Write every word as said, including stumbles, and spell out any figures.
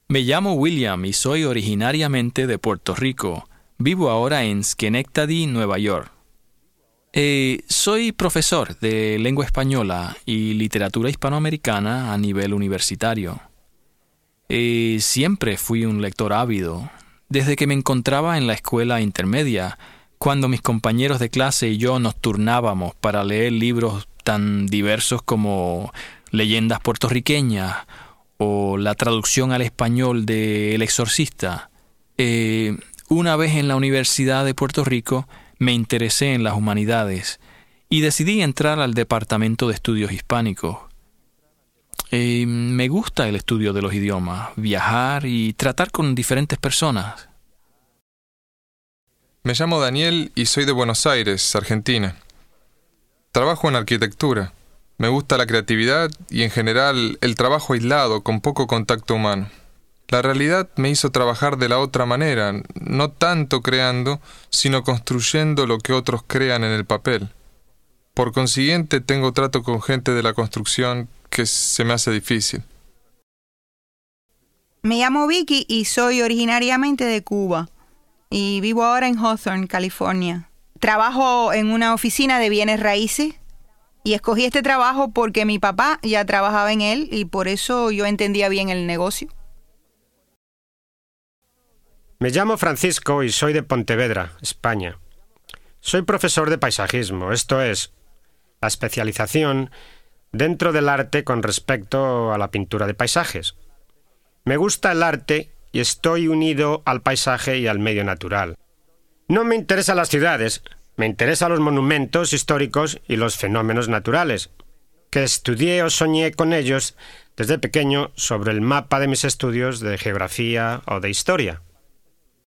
Me llamo William y soy originariamente de Puerto Rico. Vivo ahora en Schenectady, Nueva York. Eh, soy profesor de lengua española y literatura hispanoamericana a nivel universitario. Eh, siempre fui un lector ávido, desde que me encontraba en la escuela intermedia, cuando mis compañeros de clase y yo nos turnábamos para leer libros tan diversos como Leyendas puertorriqueñas o la traducción al español de El Exorcista. Eh, una vez en la Universidad de Puerto Rico me interesé en las humanidades y decidí entrar al Departamento de Estudios Hispánicos. Eh, me gusta el estudio de los idiomas, viajar y tratar con diferentes personas. Me llamo Daniel y soy de Buenos Aires, Argentina. Trabajo en arquitectura. Me gusta la creatividad y, en general, el trabajo aislado, con poco contacto humano. La realidad me hizo trabajar de la otra manera, no tanto creando, sino construyendo lo que otros crean en el papel. Por consiguiente, tengo trato con gente de la construcción que se me hace difícil. Me llamo Vicky y soy originariamente de Cuba y vivo ahora en Hawthorne, California. Trabajo en una oficina de bienes raíces y escogí este trabajo porque mi papá ya trabajaba en él y por eso yo entendía bien el negocio. Me llamo Francisco y soy de Pontevedra, España. Soy profesor de paisajismo, esto es, la especialización dentro del arte con respecto a la pintura de paisajes. Me gusta el arte y estoy unido al paisaje y al medio natural. No me interesan las ciudades, me interesan los monumentos históricos y los fenómenos naturales, que estudié o soñé con ellos desde pequeño sobre el mapa de mis estudios de geografía o de historia.